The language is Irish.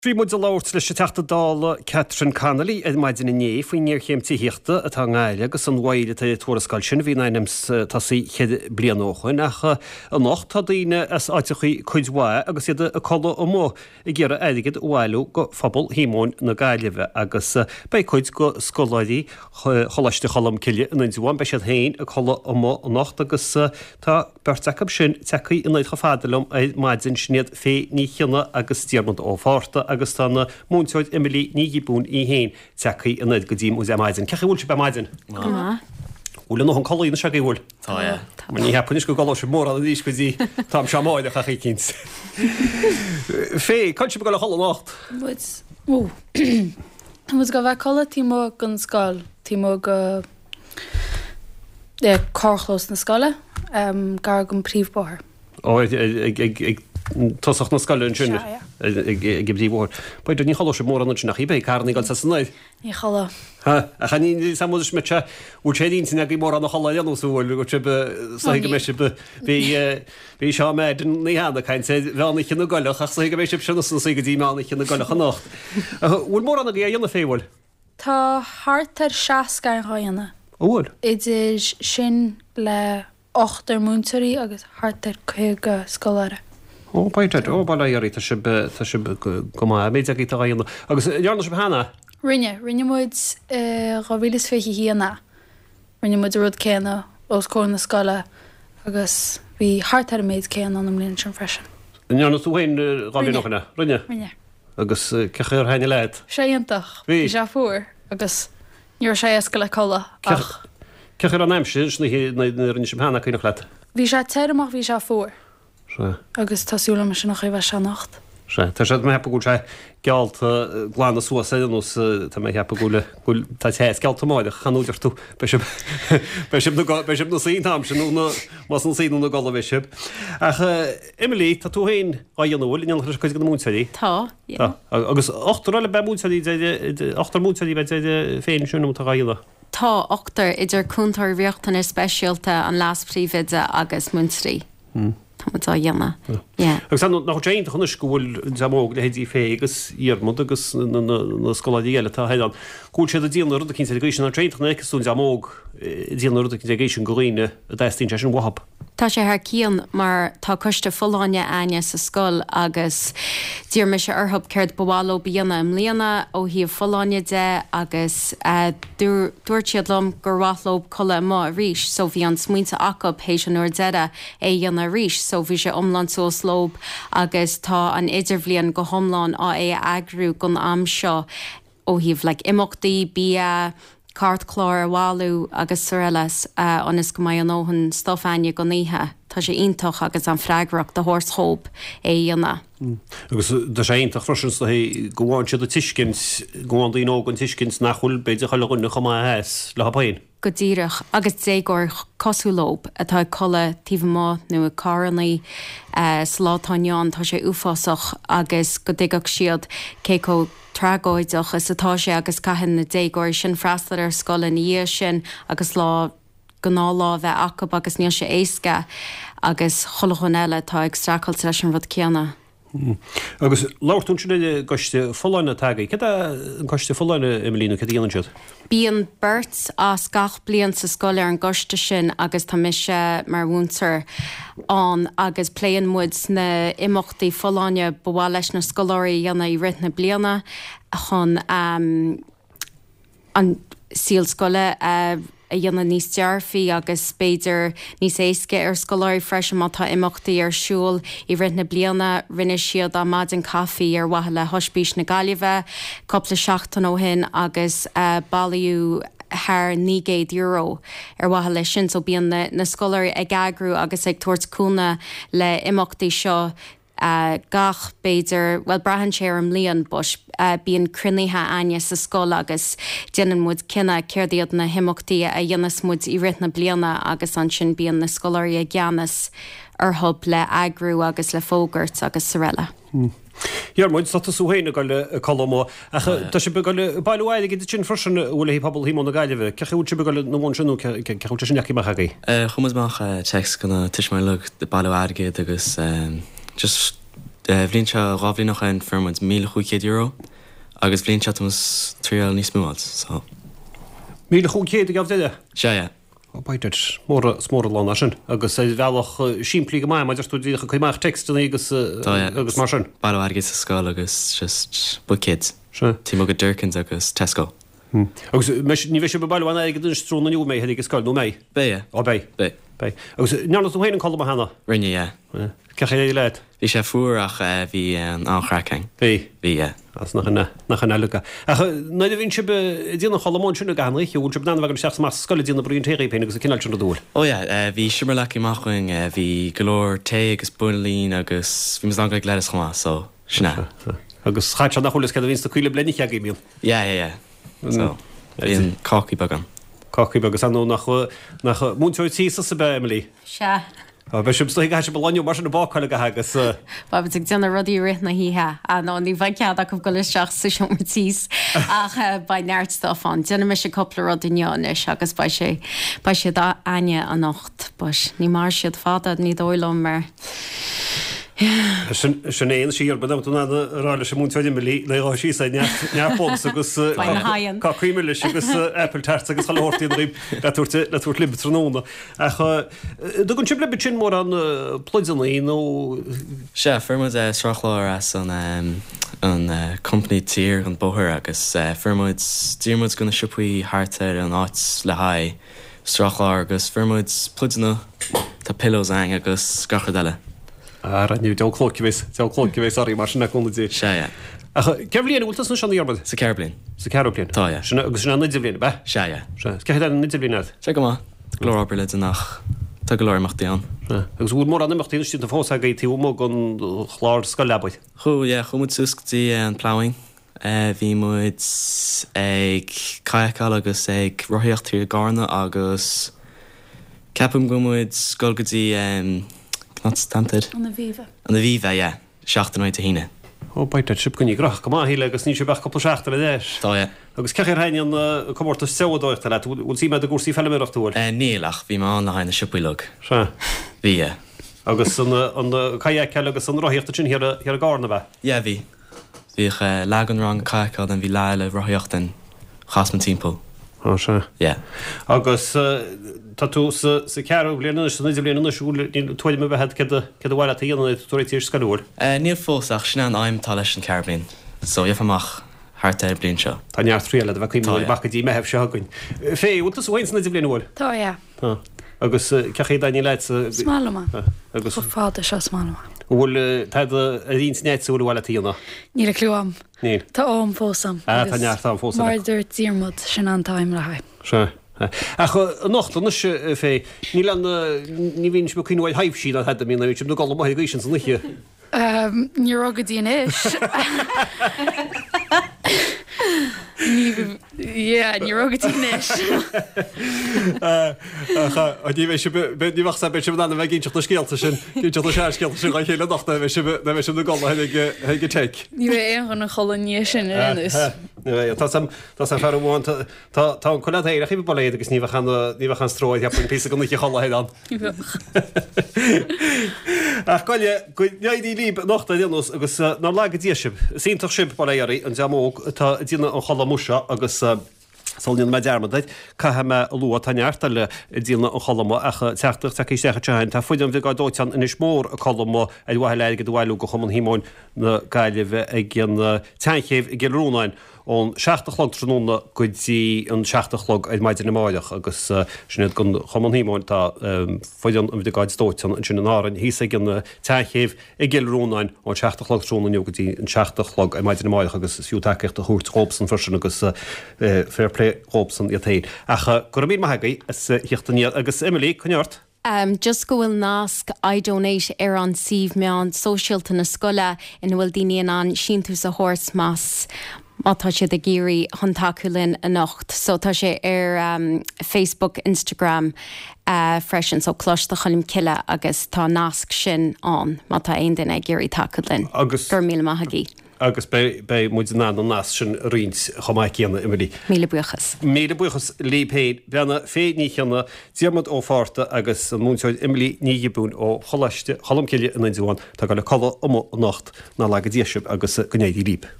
Frí muid a láirt leis teachta dála Catherine Connolly maidin na néh faoin níor chéimtí híochta atá ngáile agus an bhhaile tuarascail sin bhí naimnims tasaí chéad blian óchain ach an nacht tá daoine as áitichaí chuidhá agus iad a chola ó mó i ggéar aigead bhhailú go phobal hímóin na gaiileh agus ba chuid go scoláidí cholaiste cholam ciile in inúhain be siad hain a chola ó mó nacht agus tá bertachab sin techaí in leid chofádalum maidin siniad fé ní cheanna agus tíarmont ó fáta agus tána múnteid Emily ní bún í héin techaí in leid go dtím ús maidin. Cecha bhúil se be maidin? Bhúil nó an choína se bhúil? Tá. Mar ní hepanis go gáil se mór a dís go dtí tám se máid a chachaí cins. Fé, chuint se be go le chola nacht? Mus go bheith chola tímó gon scáil, tímó go córchlós na scáile, gar gon príomhbáthir. Tosach na scailún sin ag bdí bhór. Baidir ní chola se mór an sin nach híbe carnaí gan sa sannaid. Ní chola. A chaní samúidir smite úr chédín sin ag mór an chola anúsúil go sa go meisi bhí seo méid ní hána caiin sé bheánna chin na goilech ach sa go méisi sinna san sa go dtí mána chin na goilech an nacht. Bhfuil mór anna dhéana féhil? Tá hart ar 6 gan ráanna. Bhfuil? Idir sin le 8 múntarí agus hart ar 2 scoláire. Baidir, bailairí tá si go má méid a gítá aonna. Agus dearna sem hána? Rinne muid ráhílas féici híanana. Rinne muid rud céanna os cóir na scáile agus bhí hart ar méid céanna an mlíonn sin freisin. Dearna tú hain rábhí nachna? Rinne? Rinne. Agus cecha ar haine leid? Sé iontach. Bhí sé fuair agus níor sé éasca le colla ach. Cecha ar an aimsin na rinne sem hána chuoine leid? Bhí sé teirmach bhí sé fuair. Agus tásúla me sin nach bheith se nacht. Tá sé me hepa gúil sé gealt gláánna suas éanús tá mé hepa gúla tá sé gealt máide chaúidir tú be na síám sin más an síú na gola bheisib. Ach Emily, tá tú hain á dhéanúil in chu chuid go múnsaí? Tá. Agus 8 be múnsaí 8 múnsaí be féin siúnm tá gaile. Tá 8 idir chuntar bhíochttain ar speisialta an las príomide agus múnsaí. Tá dhéanana. Agus nach déint chuna scúil deóg le hédí fé agus íarmod agus na scoladíile tá heidan. Gúil sé a díanana rud a cin géisi na tréintna agusún deóg díanana rud a cin géisi goíine a d sin wahab. Tá sé th cían mar tá coiste fuláine aine sa scol agus dír me se arthb ceirt bháó bíanana am líana ó híomh fuláine de agus dúirtiad lom gur rathlób chola má ríis, so bhí an smuointe acu hééis an nuair deire é dhéanana ríis, so bhí sé omlan sós lób agus tá an idirbhlíonn go thomláin á é agrú gon am seo ó híomh le imachtaí bí cart chlár bháú agus surelas anas go mai an óhann stoffaine go níthe. Tá sé iontoch agus an freigrach de hórsthóp é dhéanana. Agus de sé ionintach frosin go bháin siad a tuiscint gáin daon ógan tuiscint nachhuiil beidir chailúna chumá heas le hapáin. Go díireach agus dégur cosúlób atá chola tíh má nu a carnaí slátáineán tá sé uásach agus go dtigach siad céó tragóideach is atá sé agus caihan na dégóir sin freistal ar scolan í sin agus lá gná lá bheith acu agus níos sé éasca agus cholachán eile tá ag stracail leis an rud ceanna. Agus láirtún sinna goiste foláinna tagaí. Ce an goiste foláinna Emilína ce dhéanaan siad? Bíon beirt as gach blion sa scoil ar an goiste sin agus tá mise mar bhúntar an agus pléan muid na imachtaí foláine bhá leis na scoláirí dhéanana i rit na bliana chun an síl scoile a dhéanana níos dearfaí agus spéidir níos éasce ar scoláirí freisin má tá imachtaí ar siúil i rit na bliana rinne siad a maidin caí ar wathe le hospís na Gaillimhe, coppla 7 ó hin agus bailú haar €9 ar wathe lei sin, so bíon na scoláirí ag agrú agus ag tuairtcúna le imachtaí seo gach beidir well brahan sé am líon bus bíon cruníthe aine sa scóil agus déanaan muid cinna céirdíad na himachtaí a dhéanas muid i rit na bliana agus an sin bíon na scoláirí a gceannas arthb le agrú agus le fógart agus sorella. Iarmid tá súhéine go le colmó tá sé be bailhile go sin frosin bhfuil hí pobl hímó na gaiileh, ceút se be go nóhhain sinú ceút sin neachí chagaí. Chumasach text gona tuismar le de bailhagéad agus just Bhíonn se rábhlí nach an firmid €1,500 agus bhíonn se mus tríal níos múáil so. Míle chuchéad gab déide? Se. Baidir smór lána sin, agus é bhealach siimplí go mai maidir stúdí chu chuimeach textan agus mar sin. Bailhhargus sa scáil agus just bucéid. Tí go Durkins agus Tesco. Agus ní bheith sé be bailhhaine ag dún strúnaú mé henig scoil nó mé? Bé. Ó bé. Bé. Agus nearnas héanaan colm hena? Rinne, Ceché é leid? Bhí sé fuach bhí an áchraking. Bhí? Bhí, As nach elucha. Naid a bhín si díanana cholamón sinna gahanlaich, úl bna bhagan seach más scoil díanana bríon téirí péna agus a cinál sin dúil. Ó bhí simar leí máchuing bhí golóir té agus bunalín agus bhí an gaid leidir chumá so sinna. Agus chaid se nach cholas cad a vín chuile bleniich a gimíon. Ja. So bhíon cáí bagan. Cáí agus anú nach múnteoid tí sa be Emily. Se. Be sim sto se beáinú mar na bááile go hagus. Ba ag deanna rudí rith na híthe a ná ní bhaid cead a go go seach sa seomtíos ach ba neirttáán. Déanana me sé coppla rodíneis agus ba sé dá aine a nacht bus ní mar siad fada ní dóilm mar. Sin éon síar bedamna ráile sem múnteide milí le sí nearpó agus cacuime leis agus Apple tart agus chairtaí rí leúirt libtróna. Do gon sibli sin mór an ploidirnaí nó Se firmid sráchláir as an company tír an bóthir agus firmid díormid gona sipaí háartar an áit le haid sráchláir agus firmid pludna tá pillows ang agus gachardile. Raniu deolclócivéis arí mar sinna chunadí. Se. Ceblíon bhúltas na seanna arbad? Sa Ceirblin. Sa Ceirblin. Tá. Agus sinna nidir bliana be? Se. Cead an nidir blianaad? Se go má. Glórábir le nach tá go leirachtaí an. Agus bhúil mór animachtaí tí fós a gaítí mó an chlár sco lebaid. Chumud susctí an plouing. Bhí muid ag caiacail agus ag roiíochttaí gána agus ceapam go muid scolgadtí not standard. An na bhíomh. An na bhíomh, ja. Seachtanáid a híine. Ó baite sib gonní grach go híle agus ní sé beh coppla seachtar a déis. Tá. Agus ceir hain an commórta seodáirta le bhil sí me a gúsí fellimeachúil. Nílach bhí má na haine sipaílog. Se. Bhí. Agus an caiice agus an roiíochtta sin ar a gána bheith. Ja, bhí. Bhí legan rang caiiceáil an bhí leile roiíochtain chasman timppó. Á se. Ja. Agus tá tú sa cearú blianana san idir blianana siúil tuaide me bheithead cad bhhaile íanana túirí tíir scaúil. Níl fósach sin an aimtá leis an Ceirblin, so dhéfamach háirta blion seo. Tá neart tríile bheith chuimú bachadí mehebh se hagann. Fé útas bhain san idir blianúil? Tá é. Agus ceché daine leit Smála agus fáda se smála. bhfuil a rín snéitsúil bhile tíanana. Ní a clúam. Níl. Tá óm fósam. Tá neart an fósam. Mar dúirt díormod sin an táim le haid. Se. Ach nachta fé ní ní bhín be chuinhil haimh sí a head mína sem do gáil mai sin san liche. Ní agad díis. Ní agad díis. díh sa be sem anna bheith ginteach na scéalta sin ginteach na scéalta sin chéile nachta bheith sem do gáil heige teich. Ní bheith éon an choní sin is. Tá sam ferháin tá an choile éire chi bolléad agus níomh an stróid heap pí go chu chollahéad an. Ach goile goidí líb nachta déanús agus ná le ddíisib. Síntaach sib baléirí an deamóg tá dína an chola musa agus Solíon me dearmadaid, Caithe me lua taneart le díalna an cholamá acha teachtaach take sécha tein, Tá fuidim bhíá dóitean inis mór a cholamá a bhhaile leige do bhhailú go chuman hímáin na gaiileh ag gin teinchéh i gin rúnain ón 16log tróna go dtí an 16log ag maidir na máideach agus sinad gon chuman hímáin tá fuidim an bhíáid dóitean an sin an áran hí gin teinchéh i gin rúnain ón 16log tróna go dtí an 16log ag maidir na máideach agus siútaicecht a chuirt chópsan frisin agus fairplay Robson i taid. Acha go mí maithagaí hiachtaníad agus Emily chuneart? Just go bhfuil nasc I donate ar an sih me an socialta na scoile in bhfuil daine an sin tú sa hors más mátá sé de géirí hantaculinn a nacht. So tá sé ar Facebook, Instagram freisin so cloiste chalim ciile agus tá nasc sin an mátá aon duine géirí taculinn. Agus gur míle maithagaí. agus bei mu ná an nás sin rins chomáid céanna imí. Míle buchas. Míle buchas lépéid beanna fé ní cheanna diaamad ó fáta agus an múnseid imlí níbún ó choláiste chalamcéile in Inúáin tá go le chola nacht ná le go ddíisiib agus gonéidir líp.